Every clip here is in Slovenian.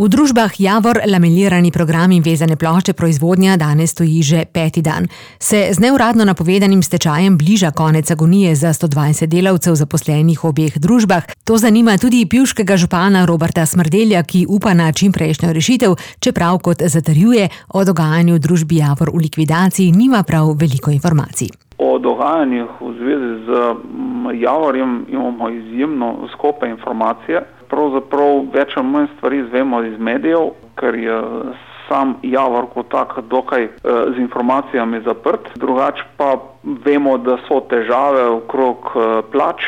V družbah Javor lamelirani program in vezane plošče proizvodnja danes stoji že 5. dan. Se z neuradno napovedanim stečajem bliža konec agonije za 120 delavcev zaposlenih v obeh družbah. To zanima tudi pivškega župana Roberta Smrdelja, ki upa na čimprejšnjo rešitev, čeprav kot zatrjuje, o dogajanju v družbi Javor v likvidaciji nima prav veliko informacij. O dogajanjih v zvezi z Javorjem imamo izjemno skope informacije. Pravzaprav več ali manj stvari izvemo iz medijev, ker je sam Javor kot tak dokaj z informacijami zaprt. Drugače pa vemo, da so težave okrog plač,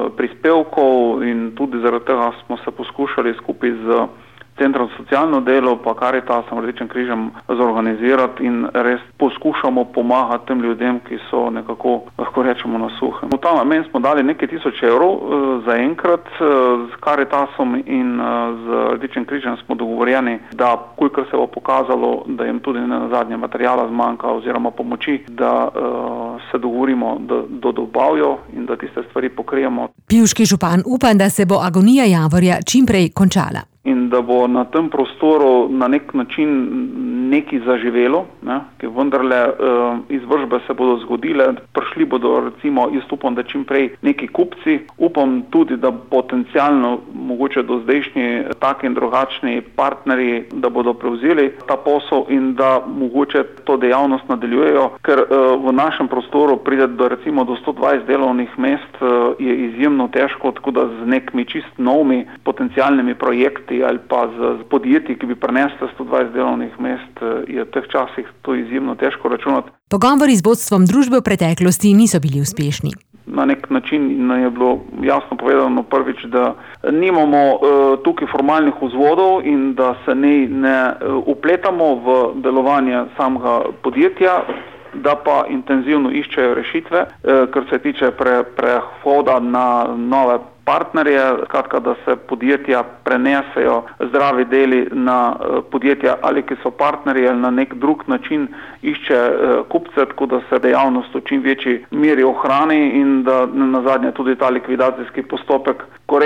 prispevkov in tudi zaradi tega smo se poskušali skupaj z Centrom za socialno delo pa Karitasom, Rdečim križem zorganizirati in res poskušamo pomagati tem ljudem, ki so nekako, lahko rečemo, na suhem. V ta namen smo dali nekaj tisoč evrov za enkrat z Karitasom in z Rdečim križem smo dogovorjeni, da kolikor se bo pokazalo, da jim tudi na zadnje materijala zmanjka oziroma pomoči, da se dogovorimo, da dobavijo in da tiste stvari pokrijemo. Pivški župan upa, da se bo agonija Javorja čimprej končala. In da bo na tem prostoru na nek način nekaj zaživelo, ki vendarle izvršbe se bodo zgodile, prišli bodo recimo, jaz upam, da čim prej neki kupci, upam tudi, da potencialno mogoče do zdajšnji taki in drugačni partnerji, da bodo prevzeli ta posel in da mogoče to dejavnost nadaljujejo, ker v našem prostoru pride do recimo do 120 delovnih mest je izjemno težko, tako da z nekimi čist novimi potencialnimi projekti ali pa z podjetji, ki bi prinesli 120 delovnih mest, je v teh časih to izjemno težko računati. Pogovori z vodstvom družbe v preteklosti niso bili uspešni. Na nek način nam je bilo jasno povedano prvič, da nimamo tukaj formalnih vzvodov in da se ne vpletamo v delovanje samega podjetja, da pa intenzivno iščejo rešitve, kar se tiče prehoda na nove partnerje, skratka, da se podjetja prenesejo zdravi deli na podjetja ali ki so partnerji ali na nek drug način išče kupce, tako da se dejavnost v čim večji meri ohrani in da na zadnje tudi ta likvidacijski postopek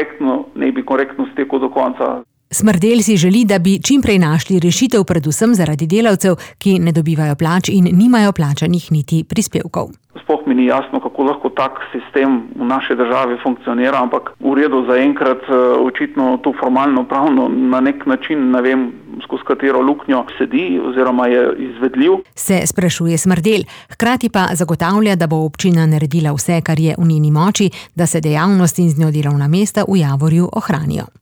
ne bi korektno stekel do konca. Smrdelj si želi, da bi čimprej našli rešitev predvsem zaradi delavcev, ki ne dobivajo plač in nimajo plačanih niti prispevkov. Sploh mi ni jasno, kako lahko tak sistem v naši državi funkcionira, ampak v redu zaenkrat očitno to formalno pravno na nek način, ne vem, skozi katero luknjo sedi oziroma je izvedljiv. Se sprašuje Smrdelj, hkrati pa zagotavlja, da bo občina naredila vse, kar je v njeni moči, da se dejavnost in z njo delovna mesta v Javorju ohranijo.